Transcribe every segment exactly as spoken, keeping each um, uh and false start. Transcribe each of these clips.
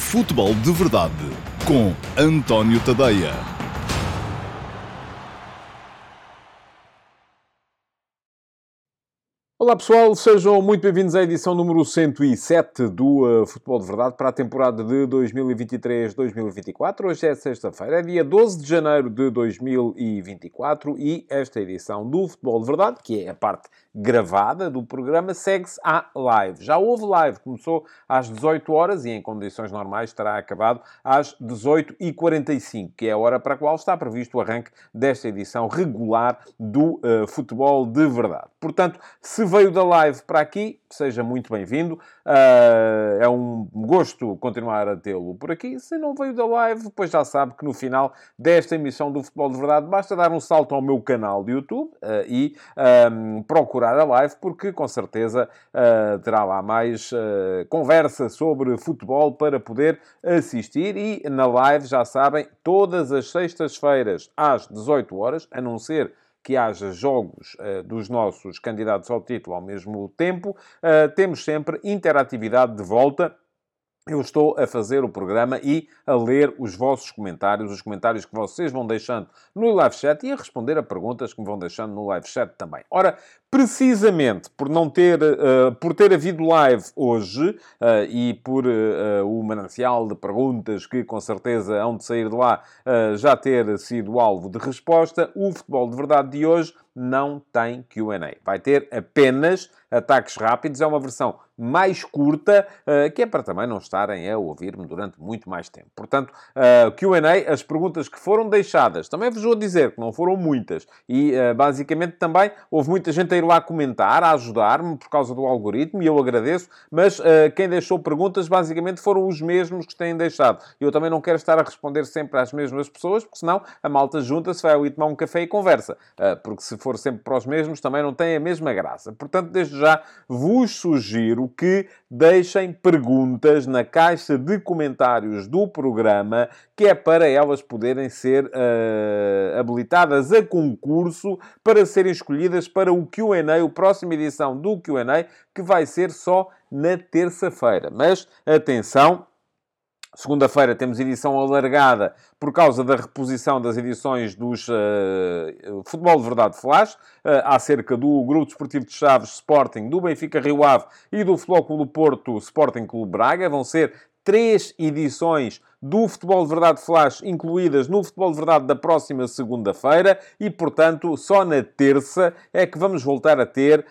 Futebol de Verdade com António Tadeia. Olá pessoal, sejam muito bem-vindos à edição número cento e sete do uh, Futebol de Verdade para a temporada de dois mil e vinte e três dois mil e vinte e quatro. Hoje é sexta-feira, é dia doze de janeiro de dois mil e vinte e quatro e esta edição do Futebol de Verdade, que é a parte gravada do programa, segue-se à live. Já houve live, começou às dezoito horas e em condições normais terá acabado às dezoito e quarenta e cinco, que é a hora para a qual está previsto o arranque desta edição regular do uh, Futebol de Verdade. Portanto, se veio da live para aqui, seja muito bem-vindo. Uh, é um gosto continuar a tê-lo por aqui. Se não veio da live, pois já sabe que no final desta emissão do Futebol de Verdade basta dar um salto ao meu canal de YouTube uh, e um, procurar a live, porque com certeza uh, terá lá mais uh, conversa sobre futebol para poder assistir. E na live, já sabem, todas as sextas-feiras às dezoito horas, a não ser que haja jogos uh, dos nossos candidatos ao título ao mesmo tempo, uh, temos sempre interatividade de volta. Eu estou a fazer o programa e a ler os vossos comentários, os comentários que vocês vão deixando no live chat e a responder a perguntas que me vão deixando no live chat também. Ora, precisamente por não ter, uh, por ter havido live hoje uh, e por uh, o manancial de perguntas que com certeza hão de sair de lá uh, já ter sido alvo de resposta, o Futebol de Verdade de hoje não tem Q and A. Vai ter apenas ataques rápidos. É uma versão mais curta, uh, que é para também não estarem a ouvir-me durante muito mais tempo. Portanto, uh, Q and A, as perguntas que foram deixadas, também vos vou dizer que não foram muitas. E, uh, basicamente, também houve muita gente a ir lá comentar, a ajudar-me por causa do algoritmo, e eu agradeço. Mas uh, quem deixou perguntas, basicamente, foram os mesmos que têm deixado. Eu também não quero estar a responder sempre às mesmas pessoas, porque senão a malta junta-se, vai ali tomar um café e conversa. Uh, porque se for sempre para os mesmos, também não tem a mesma graça. Portanto, desde já vos sugiro que deixem perguntas na caixa de comentários do programa, que é para elas poderem ser uh, habilitadas a concurso para serem escolhidas para o Q and A, a próxima edição do Q and A, que vai ser só na terça-feira. Mas, atenção, segunda-feira temos edição alargada por causa da reposição das edições dos uh, Futebol de Verdade Flash, uh, acerca do Grupo Desportivo de Chaves Sporting, do Benfica Rio Ave e do Futebol Clube do Porto Sporting Clube Braga. Vão ser três edições do Futebol de Verdade Flash incluídas no Futebol de Verdade da próxima segunda-feira e, portanto, só na terça é que vamos voltar a ter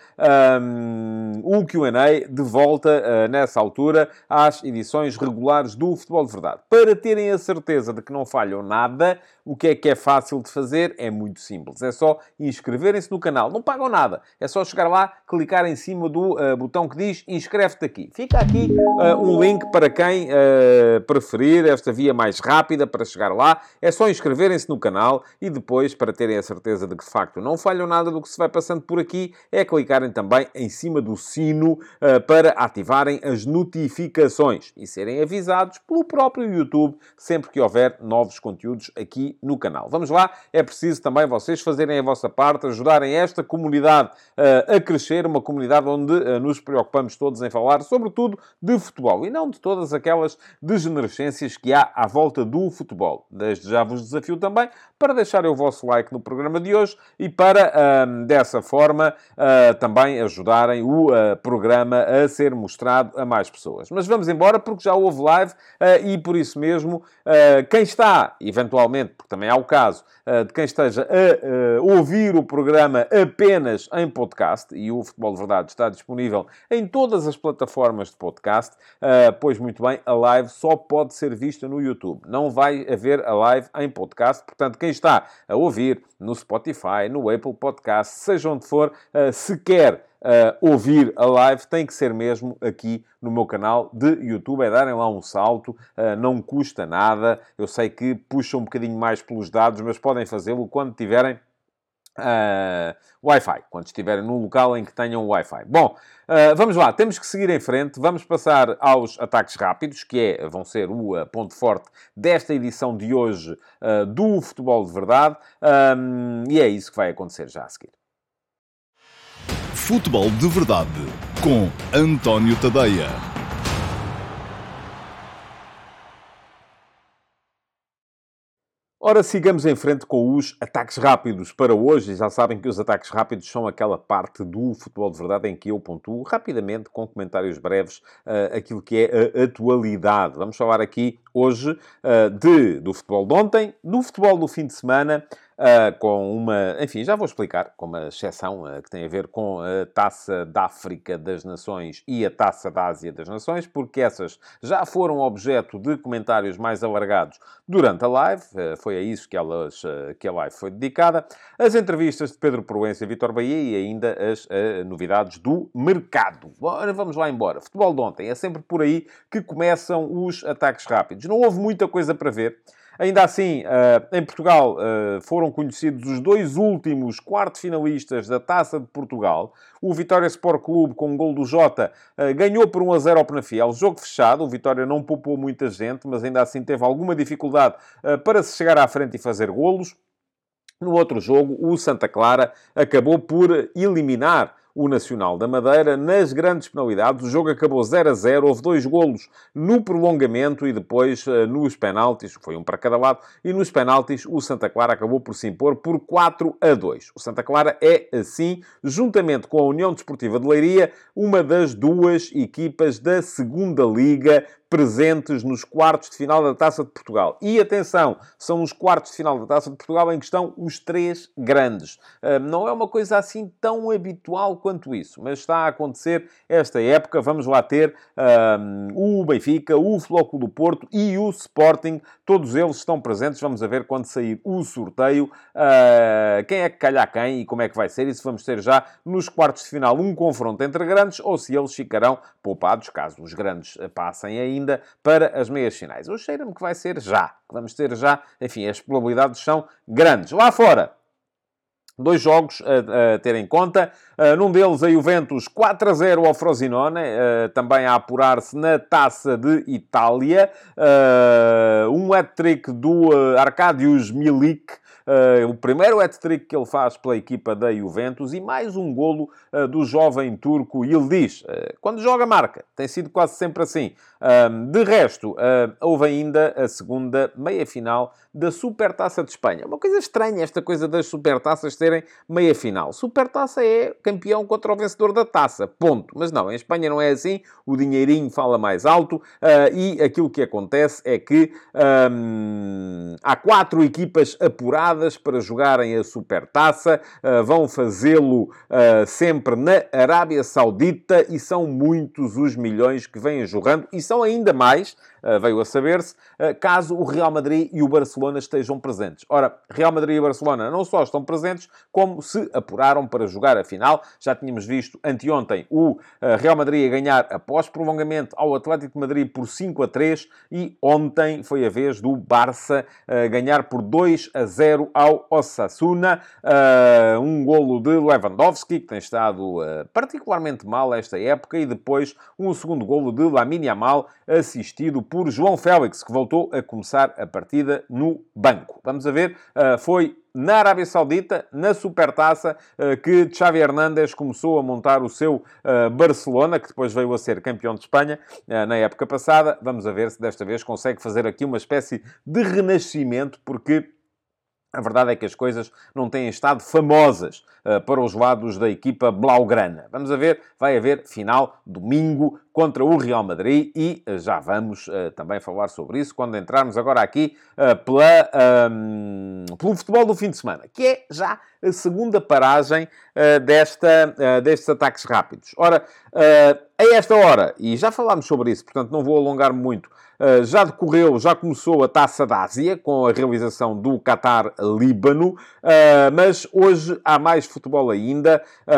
um, um Q and A de volta, uh, nessa altura, às edições regulares do Futebol de Verdade. Para terem a certeza de que não falham nada, o que é que é fácil de fazer? É muito simples. É só inscreverem-se no canal. Não pagam nada. É só chegar lá, clicar em cima do uh, botão que diz inscreve-te aqui. Fica aqui uh, um link para quem uh, preferir esta via mais rápida para chegar lá. É só inscreverem-se no canal e depois, para terem a certeza de que de facto não falham nada do que se vai passando por aqui, é clicarem também em cima do sino uh, para ativarem as notificações e serem avisados pelo próprio YouTube sempre que houver novos conteúdos aqui no canal. Vamos lá, é preciso também vocês fazerem a vossa parte, ajudarem esta comunidade uh, a crescer, uma comunidade onde uh, nos preocupamos todos em falar, sobretudo, de futebol e não de todas aquelas degenerescências que há à volta do futebol. Desde já vos desafio também para deixarem o vosso like no programa de hoje e para, uh, dessa forma, uh, também ajudarem o uh, programa a ser mostrado a mais pessoas. Mas vamos embora, porque já houve live uh, e, por isso mesmo, uh, quem está, eventualmente, porque também há o caso uh, de quem esteja a uh, ouvir o programa apenas em podcast, e o Futebol de Verdade está disponível em todas as plataformas de podcast, uh, pois muito bem, a live só pode ser vista no YouTube. Não vai haver a live em podcast, portanto, quem está a ouvir no Spotify, no Apple Podcast, seja onde for, uh, se quer Uh, ouvir a live, tem que ser mesmo aqui no meu canal de YouTube. É darem lá um salto, uh, não custa nada. Eu sei que puxam um bocadinho mais pelos dados, mas podem fazê-lo quando tiverem uh, Wi-Fi, quando estiverem num local em que tenham Wi-Fi. Bom, uh, vamos lá, temos que seguir em frente. Vamos passar aos ataques rápidos, que é, vão ser o uh, ponto forte desta edição de hoje uh, do Futebol de Verdade. Um, e é isso que vai acontecer já a seguir. Futebol de Verdade com António Tadeia. Ora, sigamos em frente com os ataques rápidos para hoje. E já sabem que os ataques rápidos são aquela parte do futebol de verdade em que eu pontuo rapidamente, com comentários breves, uh, aquilo que é a atualidade. Vamos falar aqui hoje uh, de, do futebol de ontem, do futebol do fim de semana, Uh, com uma... Enfim, já vou explicar, com uma exceção uh, que tem a ver com a Taça da África das Nações e a Taça da Ásia das Nações, porque essas já foram objeto de comentários mais alargados durante a live. Uh, foi a isso que, elas, uh, que a live foi dedicada. As entrevistas de Pedro Proença e Vítor Bahia e ainda as uh, novidades do mercado. Ora, vamos lá embora. Futebol de ontem. É sempre por aí que começam os ataques rápidos. Não houve muita coisa para ver. Ainda assim, em Portugal foram conhecidos os dois últimos quartos-finalistas da Taça de Portugal. O Vitória Sport Clube, com um gol do Jota, ganhou por um a zero ao Penafiel. Jogo fechado. O Vitória não poupou muita gente, mas ainda assim teve alguma dificuldade para se chegar à frente e fazer golos. No outro jogo, o Santa Clara acabou por eliminar o Nacional da Madeira nas grandes penalidades. O jogo acabou zero a zero, houve dois golos no prolongamento e depois nos penaltis, foi um para cada lado, e nos penaltis o Santa Clara acabou por se impor por quatro a dois. O Santa Clara é, assim, juntamente com a União Desportiva de Leiria, uma das duas equipas da segunda Liga presentes nos quartos de final da Taça de Portugal. E atenção, são os quartos de final da Taça de Portugal em que estão os três grandes. Não é uma coisa assim tão habitual quanto isso, mas está a acontecer esta época. Vamos lá ter um, o Benfica, o Flóculo do Porto e o Sporting. Todos eles estão presentes. Vamos a ver quando sair o sorteio uh, quem é que calha a quem e como é que vai ser. E se vamos ter já nos quartos de final um confronto entre grandes ou se eles ficarão poupados, caso os grandes passem ainda para as meias finais. Eu cheiro-me que vai ser já, que vamos ter já, enfim, as probabilidades são grandes. Lá fora, dois jogos a, a ter em conta. Uh, num deles, a Juventus quatro a zero ao Frosinone, uh, também a apurar-se na Taça de Itália. Uh, um hat-trick do uh, Arkadiusz Milik, Uh, o primeiro hat-trick que ele faz pela equipa da Juventus e mais um golo uh, do jovem turco Yildiz. Uh, quando joga, marca. Tem sido quase sempre assim. Uh, de resto, uh, houve ainda a segunda meia-final da Supertaça de Espanha. Uma coisa estranha esta coisa das Supertaças terem meia-final. Supertaça é campeão contra o vencedor da taça. Ponto. Mas não, em Espanha não é assim. O dinheirinho fala mais alto uh, e aquilo que acontece é que um, há quatro equipas apuradas para jogarem a Supertaça, uh, vão fazê-lo uh, sempre na Arábia Saudita e são muitos os milhões que vêm jogando e são ainda mais, uh, veio a saber-se, uh, caso o Real Madrid e o Barcelona estejam presentes. Ora, Real Madrid e Barcelona não só estão presentes, como se apuraram para jogar a final. Já tínhamos visto anteontem o uh, Real Madrid a ganhar após prolongamento ao Atlético de Madrid por cinco a três e ontem foi a vez do Barça uh, ganhar por dois a zero ao Osasuna. Uh, um golo de Lewandowski, que tem estado uh, particularmente mal esta época, e depois um segundo golo de Lamine Yamal, assistido por João Félix, que voltou a começar a partida no banco. Vamos a ver, uh, foi na Arábia Saudita, na Supertaça, que Xavi Hernández começou a montar o seu Barcelona, que depois veio a ser campeão de Espanha na época passada. Vamos a ver se desta vez consegue fazer aqui uma espécie de renascimento, porque a verdade é que as coisas não têm estado famosas uh, para os lados da equipa blaugrana. Vamos a ver, vai haver final domingo contra o Real Madrid e uh, já vamos uh, também falar sobre isso quando entrarmos agora aqui uh, pela, um, pelo futebol do fim de semana, que é já a segunda paragem uh, desta, uh, destes ataques rápidos. Ora, uh, a esta hora, e já falámos sobre isso, portanto não vou alongar-me muito, Uh, já decorreu, já começou a Taça da Ásia, com a realização do Qatar-Líbano, uh, mas hoje há mais futebol ainda,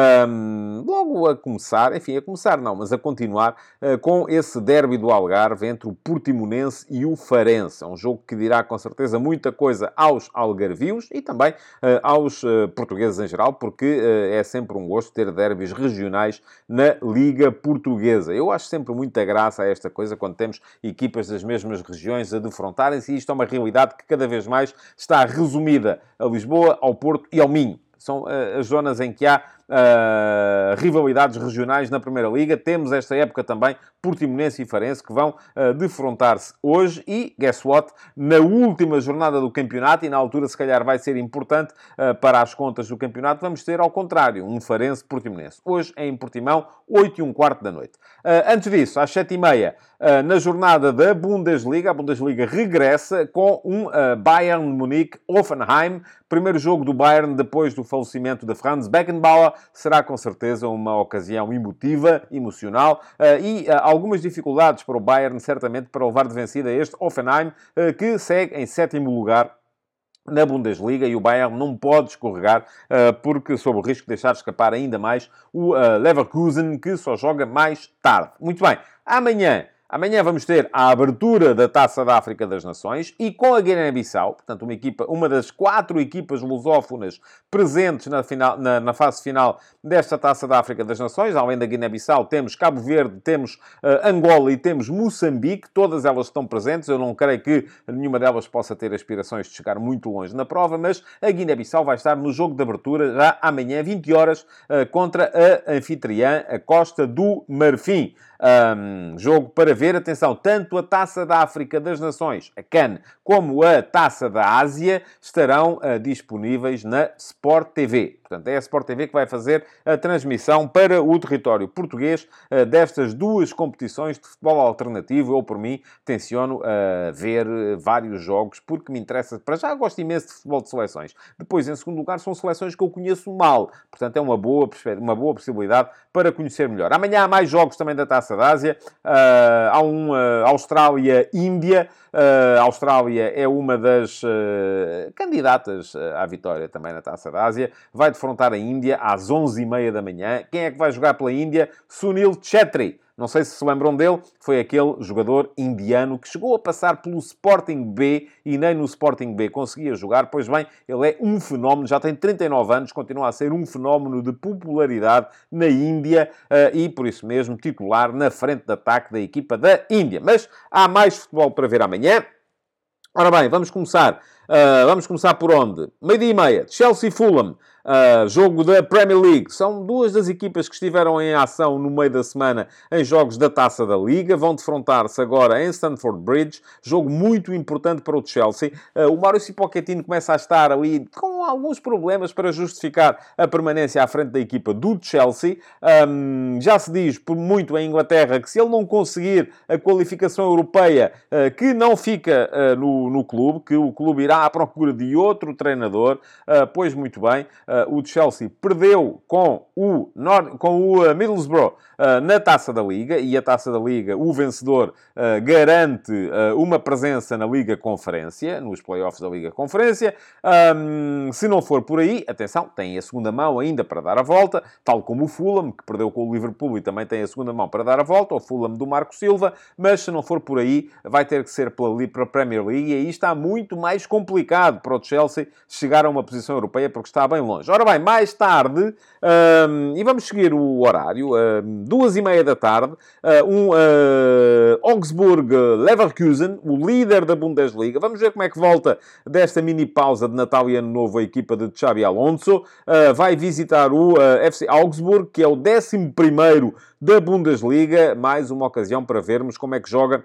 um, logo a começar, enfim, a começar não, mas a continuar, uh, com esse derby do Algarve entre o Portimonense e o Farense. É um jogo que dirá com certeza muita coisa aos algarvios e também uh, aos uh, portugueses em geral, porque uh, é sempre um gosto ter derbys regionais na Liga Portuguesa. Eu acho sempre muita graça a esta coisa quando temos equipas das mesmas regiões a defrontarem-se, e isto é uma realidade que cada vez mais está resumida a Lisboa, ao Porto e ao Minho. São uh, as zonas em que há uh, rivalidades regionais na Primeira Liga. Temos esta época também Portimonense e Farense, que vão uh, defrontar-se hoje e, guess what, na última jornada do campeonato, e na altura se calhar vai ser importante uh, para as contas do campeonato, vamos ter ao contrário, um Farense-Portimonense. Hoje é em Portimão, oito e um quarto da noite. Uh, antes disso, às sete e meia, uh, na jornada da Bundesliga, a Bundesliga regressa com um uh, Bayern Munique-Hoffenheim. Primeiro jogo do Bayern depois do falecimento de Franz Beckenbauer. Será com certeza uma ocasião emotiva, emocional uh, e uh, algumas dificuldades para o Bayern, certamente, para levar de vencida este Hoffenheim, uh, que segue em sétimo lugar na Bundesliga, e o Bayern não pode escorregar, uh, porque sob o risco de deixar escapar ainda mais o uh, Leverkusen, que só joga mais tarde. Muito bem, amanhã... Amanhã vamos ter a abertura da Taça da África das Nações e com a Guiné-Bissau, portanto, uma, equipa, uma das quatro equipas lusófonas presentes na, final, na, na fase final desta Taça da África das Nações. Além da Guiné-Bissau, temos Cabo Verde, temos uh, Angola e temos Moçambique. Todas elas estão presentes. Eu não creio que nenhuma delas possa ter aspirações de chegar muito longe na prova, mas a Guiné-Bissau vai estar no jogo de abertura já amanhã, vinte horas, uh, contra a anfitriã, a Costa do Marfim. Um, jogo para ver, atenção, tanto a Taça da África das Nações, a CAN, como a Taça da Ásia estarão uh, disponíveis na Sport T V. Portanto, é a Sport T V que vai fazer a transmissão para o território português uh, destas duas competições de futebol alternativo. Eu, por mim, tenciono uh, ver vários jogos, porque me interessa. Para já, gosto imenso de futebol de seleções. Depois, em segundo lugar, são seleções que eu conheço mal. Portanto, é uma boa, uma boa possibilidade para conhecer melhor. Amanhã há mais jogos também da Taça da Ásia. Uh, há um uh, Austrália-Índia. Uh, a Austrália é uma das uh, candidatas uh, à vitória também na Taça da Ásia. Vai defrontar a Índia às onze e meia da manhã. Quem é que vai jogar pela Índia? Sunil Chhetri. Não sei se se lembram dele, foi aquele jogador indiano que chegou a passar pelo Sporting B e nem no Sporting B conseguia jogar. Pois bem, ele é um fenómeno, já tem trinta e nove anos, continua a ser um fenómeno de popularidade na Índia uh, e, por isso mesmo, titular na frente de ataque da equipa da Índia. Mas há mais futebol para ver amanhã. Ora bem, vamos começar. Uh, vamos começar por onde? Meio-dia e meia, Chelsea-Fulham. Uh, jogo da Premier League. São duas das equipas que estiveram em ação no meio da semana em jogos da Taça da Liga. Vão defrontar-se agora em Stamford Bridge. Jogo muito importante para o Chelsea. Uh, o Mauricio Pochettino começa a estar ali com alguns problemas para justificar a permanência à frente da equipa do Chelsea. Um, já se diz por muito em Inglaterra que se ele não conseguir a qualificação europeia, uh, que não fica uh, no, no clube, que o clube irá à procura de outro treinador. Uh, pois muito bem, uh, o Chelsea perdeu com o, Nord... com o uh, Middlesbrough uh, na Taça da Liga, e a Taça da Liga, o vencedor uh, garante uh, uma presença na Liga Conferência, nos playoffs da Liga Conferência. Um, se não for por aí, atenção, tem a segunda mão ainda para dar a volta, tal como o Fulham, que perdeu com o Liverpool e também tem a segunda mão para dar a volta, o Fulham do Marco Silva, mas se não for por aí, vai ter que ser pela, para a Premier League, e aí está muito mais complicado para o Chelsea chegar a uma posição europeia, porque está bem longe. Ora bem, mais tarde, um, e vamos seguir o horário, um, duas e meia da tarde, um uh, Augsburg-Leverkusen, o líder da Bundesliga. Vamos ver como é que volta desta mini pausa de Natal e Ano Novo a equipa de Xabi Alonso. Uh, vai visitar o uh, F C Augsburg, que é o décimo primeiro da Bundesliga. Mais uma ocasião para vermos como é que joga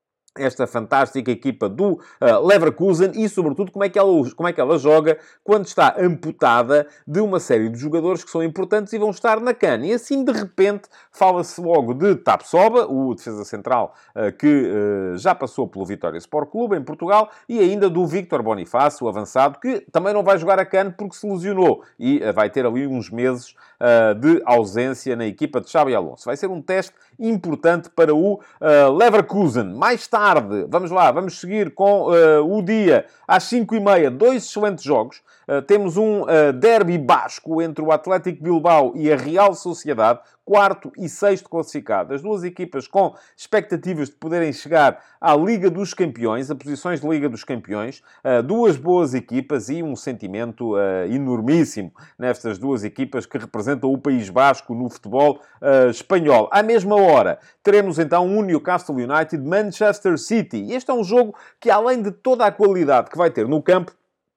esta fantástica equipa do uh, Leverkusen e, sobretudo, como é, que ela, como é que ela joga quando está amputada de uma série de jogadores que são importantes e vão estar na CAN. E assim, de repente, fala-se logo de Tapsoba, o defesa central uh, que uh, já passou pelo Vitória Sport Clube em Portugal, e ainda do Victor Bonifácio, o avançado, que também não vai jogar a CAN porque se lesionou e uh, vai ter ali uns meses uh, de ausência na equipa de Xabi Alonso. Vai ser um teste importante para o uh, Leverkusen. Mais tarde, vamos lá, vamos seguir com uh, o dia às cinco e meia, dois excelentes jogos. Uh, temos um uh, derby basco entre o Atlético Bilbao e a Real Sociedade, quarto e sexto classificado. As duas equipas com expectativas de poderem chegar à Liga dos Campeões, a posições de Liga dos Campeões. Uh, duas boas equipas e um sentimento uh, enormíssimo nestas duas equipas que representam o País Basco no futebol uh, espanhol. À mesma hora, teremos então um Newcastle United-Manchester City. E este é um jogo que, além de toda a qualidade que vai ter no campo,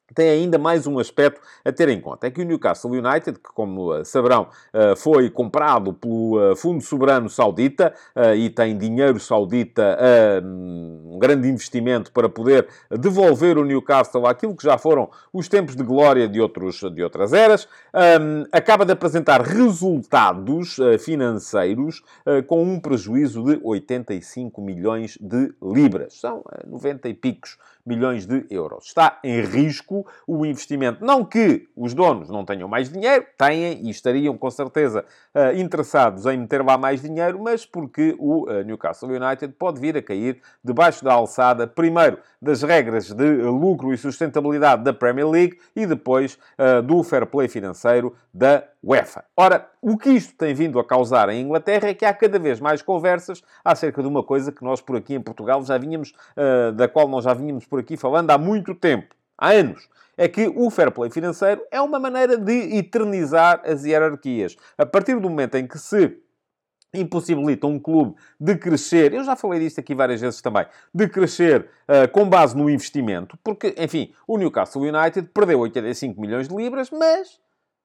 tem ainda mais um aspecto a ter em conta. É que o Newcastle United, que como uh, saberão, uh, foi comprado pelo uh, Fundo Soberano Saudita uh, e tem dinheiro saudita, uh, um grande investimento para poder devolver o Newcastle àquilo que já foram os tempos de glória de, outros, de outras eras, um, acaba de apresentar resultados uh, financeiros uh, com um prejuízo de oitenta e cinco milhões de libras. São uh, noventa e picos milhões de euros. Está em risco o investimento. Não que os donos não tenham mais dinheiro, têm e estariam com certeza uh, interessados em meter lá mais dinheiro, mas porque o uh, Newcastle United pode vir a cair debaixo da alçada, primeiro, das regras de lucro e sustentabilidade da Premier League e depois uh, do fair play financeiro da UEFA. Ora, o que isto tem vindo a causar em Inglaterra é que há cada vez mais conversas acerca de uma coisa que nós por aqui em Portugal já vínhamos, uh, da qual nós já vínhamos por aqui falando há muito tempo, há anos. É que o fair play financeiro é uma maneira de eternizar as hierarquias. A partir do momento em que se impossibilita um clube de crescer, eu já falei disto aqui várias vezes também, de crescer uh, com base no investimento, porque, enfim, o Newcastle United perdeu oitenta e cinco milhões de libras, mas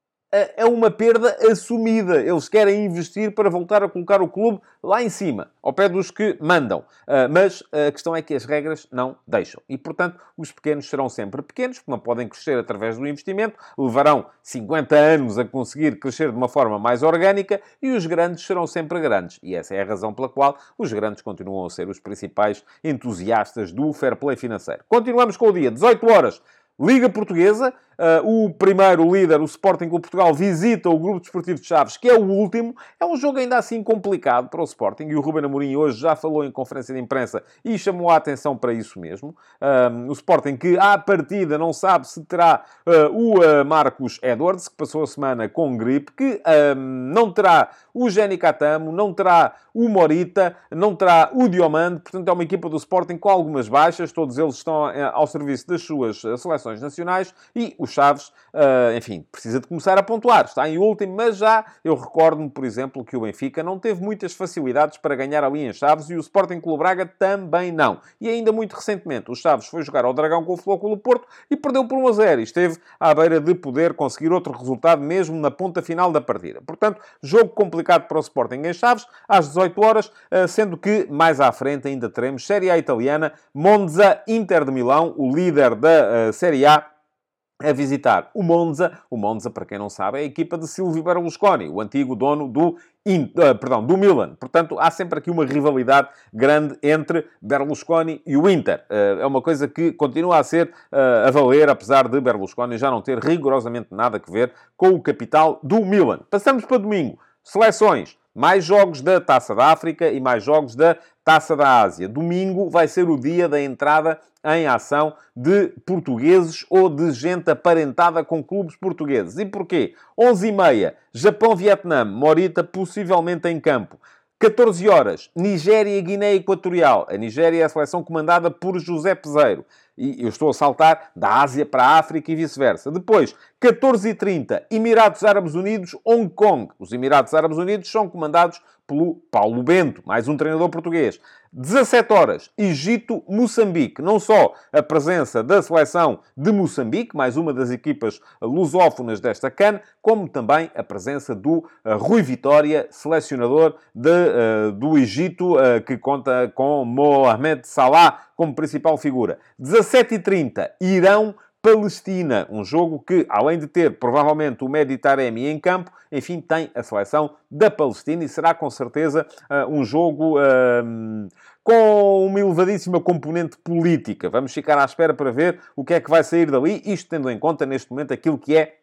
é uma perda assumida. Eles querem investir para voltar a colocar o clube lá em cima, ao pé dos que mandam. Mas a questão é que as regras não deixam. E, portanto, os pequenos serão sempre pequenos, porque não podem crescer através do investimento, levarão cinquenta anos a conseguir crescer de uma forma mais orgânica, e os grandes serão sempre grandes. E essa é a razão pela qual os grandes continuam a ser os principais entusiastas do fair play financeiro. Continuamos com o dia, dezoito horas. Liga Portuguesa, uh, o primeiro líder, o Sporting Clube Portugal, visita o Grupo Desportivo de Chaves, que é o último. É um jogo ainda assim complicado para o Sporting, e o Ruben Amorim hoje já falou em conferência de imprensa e chamou a atenção para isso mesmo. Um, o Sporting que, à partida, não sabe se terá uh, o uh, Marcos Edwards, que passou a semana com gripe, que um, não terá o Jenny Catamo, não terá o Morita, não terá o Diomande. Portanto, é uma equipa do Sporting com algumas baixas. Todos eles estão uh, ao serviço das suas uh, seleções nacionais, e o Chaves, uh, enfim, precisa de começar a pontuar. Está em último, mas já eu recordo-me, por exemplo, que o Benfica não teve muitas facilidades para ganhar ali em Chaves, e o Sporting Clube Braga também não. E ainda muito recentemente, o Chaves foi jogar ao Dragão com o Flóculo Porto e perdeu por um a zero. E esteve à beira de poder conseguir outro resultado mesmo na ponta final da partida. Portanto, jogo complicado para o Sporting em Chaves, às dezoito horas, uh, sendo que mais à frente ainda teremos Série A italiana, Monza, Inter de Milão, o líder da uh, Série A, a visitar o Monza. O Monza, para quem não sabe, é a equipa de Silvio Berlusconi, o antigo dono do, In... uh, perdão, do Milan. Portanto, há sempre aqui uma rivalidade grande entre Berlusconi e o Inter. Uh, é uma coisa que continua a ser uh, a valer, apesar de Berlusconi já não ter rigorosamente nada a ver com o capital do Milan. Passamos para domingo. Seleções. Mais jogos da Taça da África e mais jogos da Taça da Ásia. Domingo vai ser o dia da entrada em ação de portugueses ou de gente aparentada com clubes portugueses. E porquê? onze e meia, Japão-Vietnã, Morita possivelmente em campo. catorze horas, Nigéria e Guiné Equatorial. A Nigéria é a seleção comandada por José Peseiro. E eu estou a saltar da Ásia para a África e vice-versa. Depois, catorze e trinta, Emirados Árabes Unidos, Hong Kong. Os Emirados Árabes Unidos são comandados pelo Paulo Bento, mais um treinador português. dezassete horas, Egito-Moçambique. Não só a presença da seleção de Moçambique, mais uma das equipas lusófonas desta CAN, como também a presença do uh, Rui Vitória, selecionador de, uh, do Egito, uh, que conta com Mohamed Salah como principal figura. dezassete e trinta, Irão Palestina, um jogo que, além de ter provavelmente o Mehdi Taremi em campo, enfim, tem a seleção da Palestina, e será com certeza uh, um jogo uh, com uma elevadíssima componente política. Vamos ficar à espera para ver o que é que vai sair dali, isto tendo em conta neste momento aquilo que é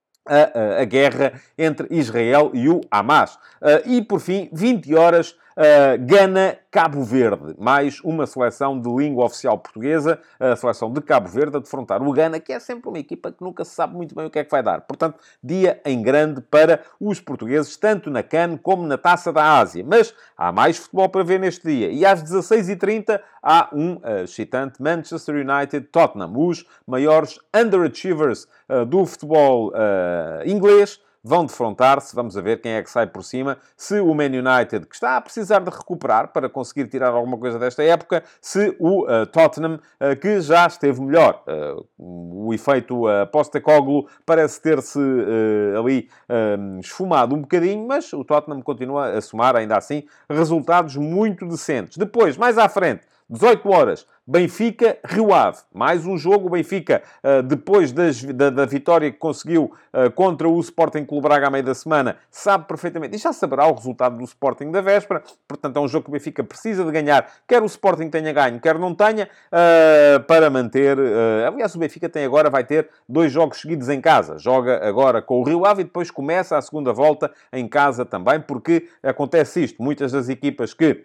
a, a, a guerra entre Israel e o Hamas. Uh, e por fim, vinte horas, Uh, Gana-Cabo Verde, mais uma seleção de língua oficial portuguesa, a seleção de Cabo Verde, a defrontar o Gana, que é sempre uma equipa que nunca se sabe muito bem o que é que vai dar. Portanto, dia em grande para os portugueses, tanto na CAN como na Taça da Ásia. Mas há mais futebol para ver neste dia. E às dezasseis e trinta há um uh, excitante Manchester United-Tottenham, os maiores underachievers uh, do futebol uh, inglês, vão defrontar-se. Vamos a ver quem é que sai por cima. Se o Man United, que está a precisar de recuperar para conseguir tirar alguma coisa desta época, se o uh, Tottenham, uh, que já esteve melhor. Uh, o efeito uh, Postecoglou parece ter-se uh, ali uh, esfumado um bocadinho, mas o Tottenham continua a somar, ainda assim, resultados muito decentes. Depois, mais à frente, dezoito horas, Benfica-Rio Ave. Mais um jogo. O Benfica, depois das, da, da vitória que conseguiu contra o Sporting Clube Braga à meia da semana, sabe perfeitamente, e já saberá o resultado do Sporting da véspera. Portanto, é um jogo que o Benfica precisa de ganhar, quer o Sporting tenha ganho, quer não tenha, para manter... Aliás, o Benfica tem agora, vai ter dois jogos seguidos em casa. Joga agora com o Rio Ave e depois começa a segunda volta em casa também, porque acontece isto. Muitas das equipas que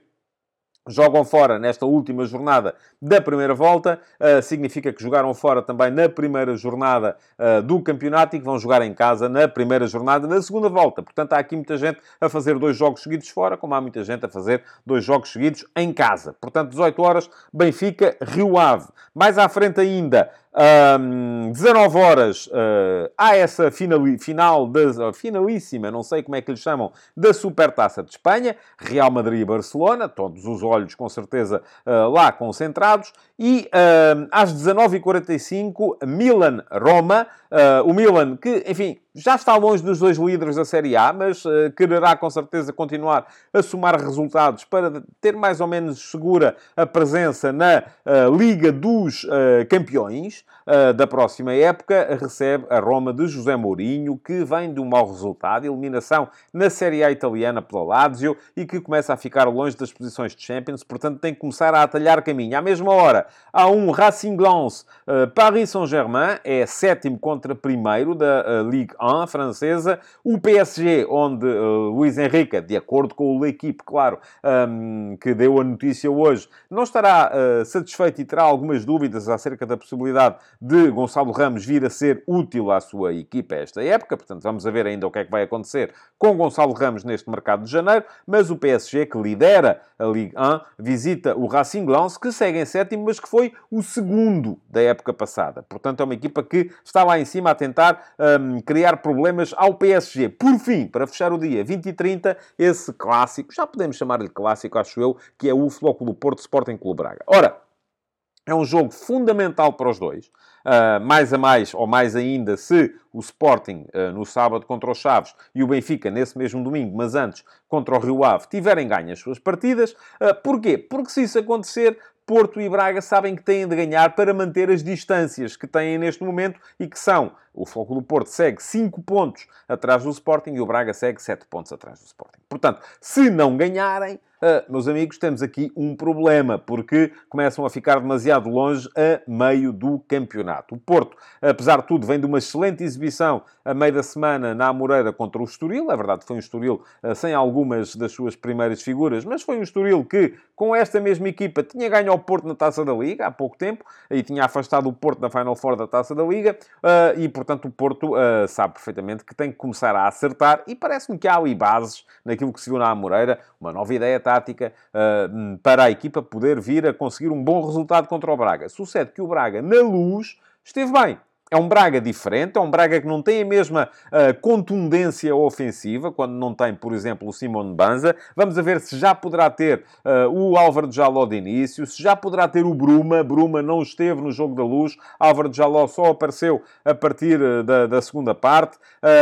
jogam fora nesta última jornada da primeira volta, uh, significa que jogaram fora também na primeira jornada uh, do campeonato e que vão jogar em casa na primeira jornada da segunda volta. Portanto, há aqui muita gente a fazer dois jogos seguidos fora, como há muita gente a fazer dois jogos seguidos em casa. Portanto, dezoito horas, Benfica, Rio Ave. Mais à frente ainda, Um, dezanove horas, uh, há essa finali, final, da, finalíssima, não sei como é que lhe chamam, da Supertaça de Espanha, Real Madrid e Barcelona, todos os olhos com certeza uh, lá concentrados, e uh, às dezanove e quarenta e cinco, Milan-Roma, uh, o Milan que, enfim, já está longe dos dois líderes da Série A, mas uh, quererá com certeza continuar a somar resultados para ter mais ou menos segura a presença na uh, Liga dos uh, Campeões uh, da próxima época. Recebe a Roma de José Mourinho, que vem de um mau resultado, eliminação na Série A italiana pela Lazio, e que começa a ficar longe das posições de Champions, portanto tem que começar a atalhar caminho. À mesma hora, há um Racing Lens, uh, Paris Saint-Germain, é sétimo contra primeiro da uh, Ligue um francesa. O P S G, onde uh, Luís Henrique, de acordo com o L'Équipe, claro, um, que deu a notícia hoje, não estará uh, satisfeito e terá algumas dúvidas acerca da possibilidade de Gonçalo Ramos vir a ser útil à sua equipa esta época. Portanto, vamos a ver ainda o que é que vai acontecer com Gonçalo Ramos neste mercado de janeiro. Mas o P S G, que lidera a Ligue um, visita o Racing Lens, que segue em sétimo, mas que foi o segundo da época passada. Portanto, é uma equipa que está lá em cima a tentar um, criar problemas ao P S G. Por fim, para fechar o dia vinte e trinta, esse clássico, já podemos chamar-lhe clássico, acho eu, que é o Futebol Clube do Porto Sporting Clube Braga. Ora, é um jogo fundamental para os dois. Uh, mais a mais, ou mais ainda, se o Sporting, uh, no sábado contra os Chaves, e o Benfica, nesse mesmo domingo, mas antes, contra o Rio Ave, tiverem ganho as suas partidas. Uh, porquê? Porque se isso acontecer, Porto e Braga sabem que têm de ganhar para manter as distâncias que têm neste momento e que são: o Futebol do Porto segue cinco pontos atrás do Sporting e o Braga segue sete pontos atrás do Sporting. Portanto, se não ganharem, uh, meus amigos, temos aqui um problema, porque começam a ficar demasiado longe a meio do campeonato. O Porto, apesar de tudo, vem de uma excelente exibição a meio da semana na Amoreira contra o Estoril. É verdade que foi um Estoril uh, sem algumas das suas primeiras figuras, mas foi um Estoril que, com esta mesma equipa, tinha ganho ao Porto na Taça da Liga há pouco tempo e tinha afastado o Porto da Final Four da Taça da Liga, uh, e, portanto, o Porto uh, sabe perfeitamente que tem que começar a acertar, e parece-me que há ali bases naquilo que se viu na Amoreira, uma nova ideia tática uh, para a equipa poder vir a conseguir um bom resultado contra o Braga. Sucede que o Braga, na Luz, esteve bem. É um Braga diferente, é um Braga que não tem a mesma uh, contundência ofensiva, quando não tem, por exemplo, o Simone Banza. Vamos a ver se já poderá ter uh, o Álvaro de Jaló de início, se já poderá ter o Bruma. Bruma não esteve no Jogo da Luz. Álvaro de Jaló só apareceu a partir uh, da, da segunda parte.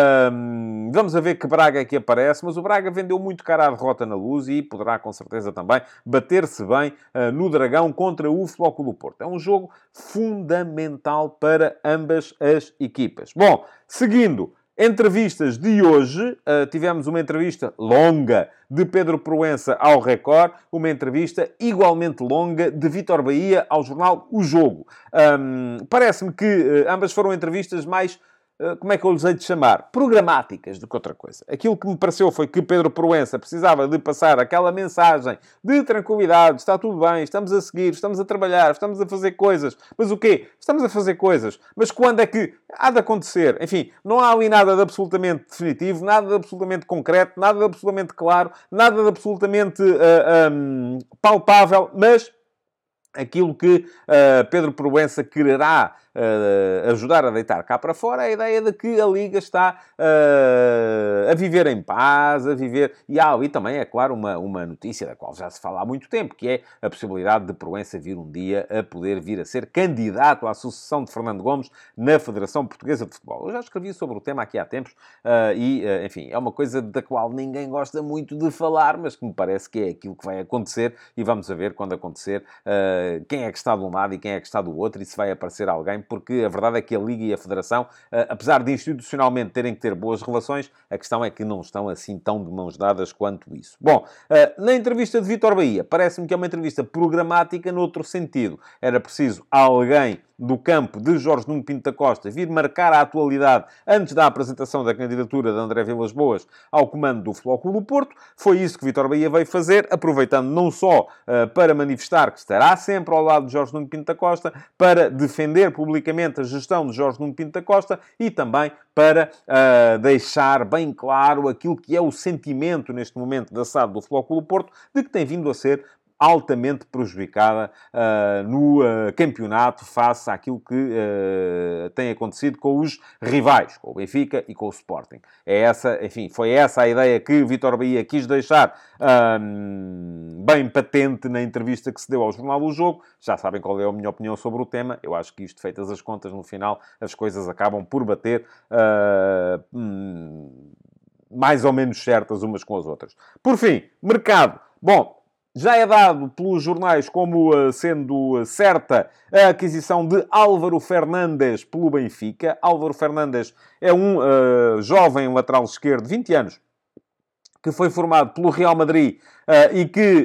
Uh, vamos a ver que Braga é que aparece, mas o Braga vendeu muito cara à derrota na Luz e poderá, com certeza, também bater-se bem uh, no Dragão contra o Futebol Clube do Porto. É um jogo fundamental para ambas as equipas. Bom, seguindo, entrevistas de hoje, uh, tivemos uma entrevista longa de Pedro Proença ao Record, uma entrevista igualmente longa de Vítor Bahia ao jornal O Jogo. Um, parece-me que uh, ambas foram entrevistas mais, como é que eu lhes hei de chamar? Programáticas do que outra coisa. Aquilo que me pareceu foi que Pedro Proença precisava de passar aquela mensagem de tranquilidade: está tudo bem, estamos a seguir, estamos a trabalhar, estamos a fazer coisas. Mas o quê? Estamos a fazer coisas. Mas quando é que há de acontecer? Enfim, não há ali nada de absolutamente definitivo, nada de absolutamente concreto, nada de absolutamente claro, nada de absolutamente uh, um, palpável, mas Aquilo que uh, Pedro Proença quererá uh, ajudar a deitar cá para fora é a ideia de que a Liga está uh, a viver em paz, a viver... E há ali também, é claro, uma, uma notícia da qual já se fala há muito tempo, que é a possibilidade de Proença vir um dia a poder vir a ser candidato à sucessão de Fernando Gomes na Federação Portuguesa de Futebol. Eu já escrevi sobre o tema aqui há tempos uh, e, uh, enfim, é uma coisa da qual ninguém gosta muito de falar, mas que me parece que é aquilo que vai acontecer e vamos a ver quando acontecer... Uh, quem é que está de um lado e quem é que está do outro e se vai aparecer alguém, porque a verdade é que a Liga e a Federação, apesar de institucionalmente terem que ter boas relações, a questão é que não estão assim tão de mãos dadas quanto isso. Bom, na entrevista de Vítor Bahia, parece-me que é uma entrevista programática noutro sentido. Era preciso alguém do campo de Jorge Nuno Pinto da Costa vir marcar a atualidade antes da apresentação da candidatura de André Vilas-Boas ao comando do Futebol Clube do Porto. Foi isso que Vítor Bahia veio fazer, aproveitando não só uh, para manifestar que estará sempre ao lado de Jorge Nuno Pinto da Costa, para defender publicamente a gestão de Jorge Nuno Pinto da Costa e também para uh, deixar bem claro aquilo que é o sentimento neste momento da S A D do Futebol Clube do Porto, de que tem vindo a ser altamente prejudicada uh, no uh, campeonato face àquilo que uh, tem acontecido com os rivais, com o Benfica e com o Sporting. É essa, enfim, foi essa a ideia que Vítor Bahia quis deixar um, bem patente na entrevista que se deu ao Jornal do Jogo. Já sabem qual é a minha opinião sobre o tema. Eu acho que isto, feitas as contas, no final, as coisas acabam por bater uh, hum, mais ou menos certas umas com as outras. Por fim, mercado. Bom, já é dado pelos jornais como uh, sendo uh, certa a aquisição de Álvaro Fernandes pelo Benfica. Álvaro Fernandes é um uh, jovem lateral esquerdo de vinte anos, que foi formado pelo Real Madrid uh, e que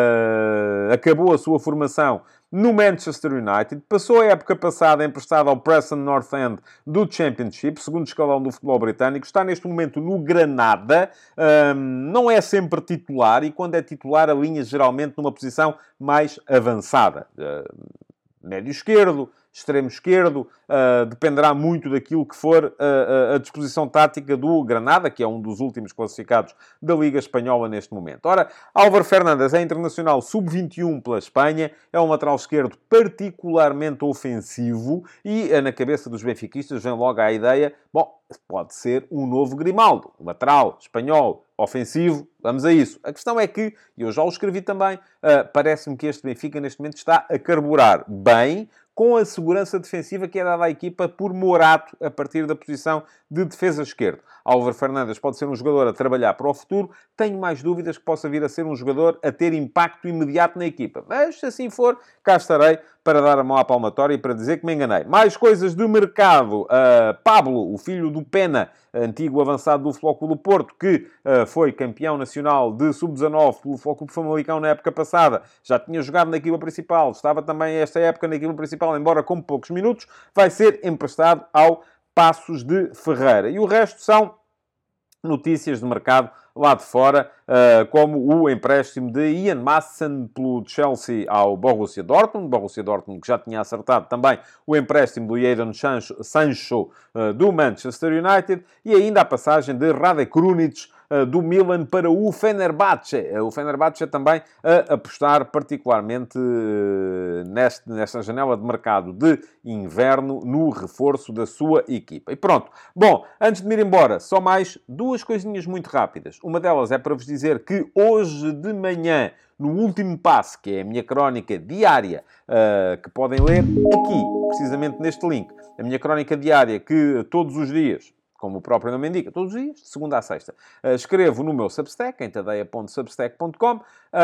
uh, acabou a sua formação no Manchester United. Passou a época passada emprestado ao Preston North End do Championship, segundo escalão do futebol britânico. Está neste momento no Granada. Um, não é sempre titular e quando é titular alinha geralmente numa posição mais avançada. Uh, médio esquerdo, extremo esquerdo, uh, dependerá muito daquilo que for uh, a disposição tática do Granada, que é um dos últimos classificados da Liga Espanhola neste momento. Ora, Álvaro Fernandes é internacional sub vinte e um pela Espanha, é um lateral esquerdo particularmente ofensivo e uh, na cabeça dos benfiquistas vem logo a ideia, bom, pode ser um novo Grimaldo, um lateral espanhol, ofensivo, vamos a isso. A questão é que, e eu já o escrevi também, uh, parece-me que este Benfica neste momento está a carburar bem com a segurança defensiva que é dada à equipa por Morato a partir da posição de defesa esquerdo. Álvaro Fernandes pode ser um jogador a trabalhar para o futuro. Tenho mais dúvidas que possa vir a ser um jogador a ter impacto imediato na equipa. Mas, se assim for, cá estarei para dar a mão à palmatória e para dizer que me enganei. Mais coisas de mercado. Uh, Pablo, o filho do Pena, antigo avançado do Futebol Clube do Porto, que uh, foi campeão nacional de sub dezanove pelo Futebol Clube Famalicão na época passada, já tinha jogado na equipa principal, estava também esta época na equipa principal, embora com poucos minutos, vai ser emprestado ao Passos de Ferreira. E o resto são notícias de mercado lá de fora, uh, como o empréstimo de Ian Maatsen pelo Chelsea ao Borussia Dortmund. Borussia Dortmund que já tinha acertado também o empréstimo do Jadon Sancho, Sancho uh, do Manchester United. E ainda a passagem de Rade Krunic uh, do Milan para o Fenerbahçe. Uh, o Fenerbahçe também a apostar particularmente uh, neste, nesta janela de mercado de inverno no reforço da sua equipa. E pronto. Bom, antes de me ir embora, só mais duas coisinhas muito rápidas. Uma delas é para vos dizer que hoje de manhã, no último passo, que é a minha crónica diária, uh, que podem ler aqui, precisamente neste link, a minha crónica diária que todos os dias, como o próprio nome indica, todos os dias, de segunda a sexta, uh, escrevo no meu Substack, em tadeia ponto substack ponto com.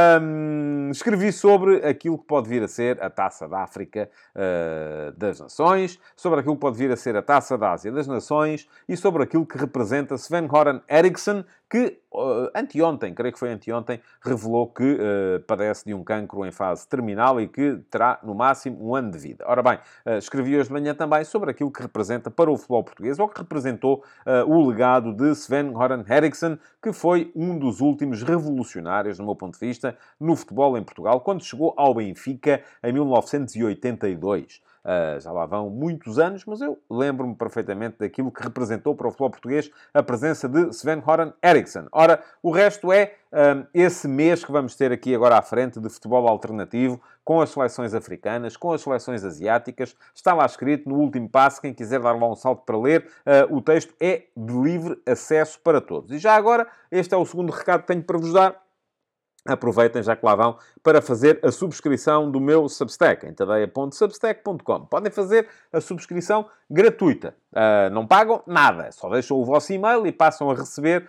Um, escrevi sobre aquilo que pode vir a ser a Taça da África uh, das Nações, sobre aquilo que pode vir a ser a Taça da Ásia das Nações e sobre aquilo que representa Sven-Göran Eriksson, que uh, anteontem, creio que foi anteontem, revelou que uh, padece de um cancro em fase terminal e que terá, no máximo, um ano de vida. Ora bem, uh, escrevi hoje de manhã também sobre aquilo que representa para o futebol português, ou que representou uh, o legado de Sven-Göran Eriksson, que foi um dos últimos revolucionários, do meu ponto de vista, no futebol em Portugal, quando chegou ao Benfica em mil novecentos e oitenta e dois. Uh, já lá vão muitos anos, mas eu lembro-me perfeitamente daquilo que representou para o futebol português a presença de Sven-Göran Eriksson. Ora, o resto é um, esse mês que vamos ter aqui agora à frente de futebol alternativo, com as seleções africanas, com as seleções asiáticas. Está lá escrito no último passo, quem quiser dar lá um salto para ler, uh, o texto é de livre acesso para todos. E já agora, este é o segundo recado que tenho para vos dar. Aproveitem, já que lá vão, para fazer a subscrição do meu Substack, em tadeia ponto substack ponto com. Podem fazer a subscrição gratuita. Uh, não pagam nada. Só deixam o vosso e-mail e passam a receber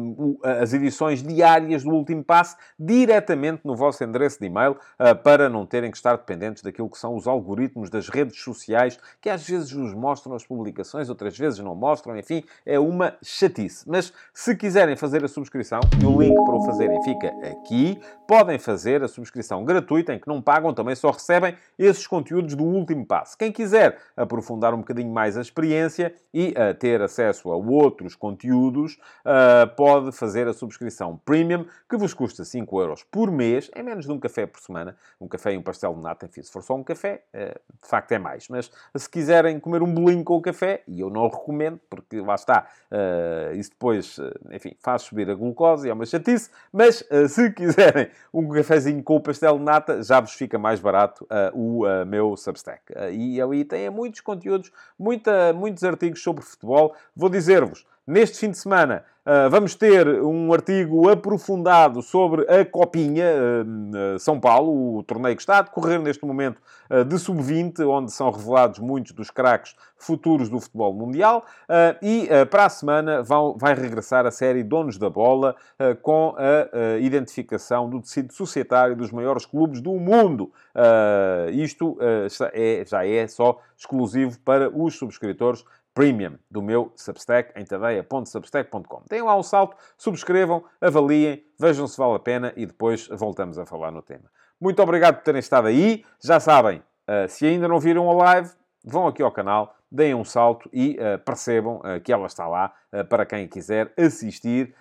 as edições diárias do Último Passe diretamente no vosso endereço de e-mail, para não terem que estar dependentes daquilo que são os algoritmos das redes sociais, que às vezes vos mostram as publicações, outras vezes não mostram, enfim, é uma chatice. Mas se quiserem fazer a subscrição, e o link para o fazerem fica aqui, podem fazer a subscrição gratuita, em que não pagam, também só recebem esses conteúdos do Último Passe. Quem quiser aprofundar um bocadinho mais a experiência e uh, ter acesso a outros conteúdos, uh, pode fazer a subscrição Premium, que vos custa cinco euros por mês, é menos de um café por semana. Um café e um pastel de nata, enfim, se for só um café, de facto é mais. Mas se quiserem comer um bolinho com o café, e eu não o recomendo, porque lá está, isso depois, enfim, faz subir a glucose, é uma chatice, mas se quiserem um cafezinho com o pastel de nata, já vos fica mais barato o meu Substack. E ali tem muitos conteúdos, muita, muitos artigos sobre futebol. Vou dizer-vos, neste fim de semana, uh, vamos ter um artigo aprofundado sobre a Copinha uh, uh, São Paulo, o torneio que está a decorrer neste momento uh, de sub vinte, onde são revelados muitos dos craques futuros do futebol mundial. Uh, e uh, para a semana vão, vai regressar a série Donos da Bola, uh, com a uh, identificação do tecido societário dos maiores clubes do mundo. Uh, isto uh, é, já é só exclusivo para os subscritores Premium do meu Substack, em tadeia ponto substack ponto com. Deem lá um salto, subscrevam, avaliem, vejam se vale a pena e depois voltamos a falar no tema. Muito obrigado por terem estado aí. Já sabem, uh, se ainda não viram a live, vão aqui ao canal, deem um salto e uh, percebam uh, que ela está lá uh, para quem quiser assistir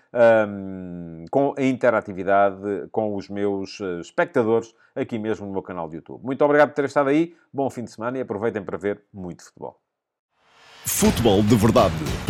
um, com a interatividade com os meus uh, espectadores aqui mesmo no meu canal de YouTube. Muito obrigado por terem estado aí, bom fim de semana e aproveitem para ver muito futebol. Futebol de Verdade